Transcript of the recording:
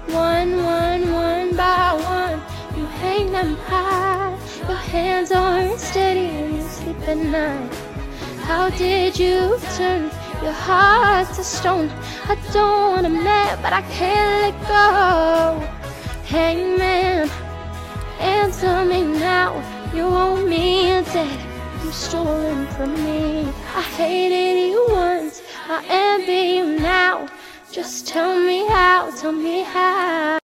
One by one, you hang them high. Your hands aren't steady when you sleep at night. How did you turn your heart to stone? I don't want a man, but I can't let go. Hangman, answer me now. You owe me a debt you stolen from me. I hated you once, I envy you now. Just tell me how, tell me how.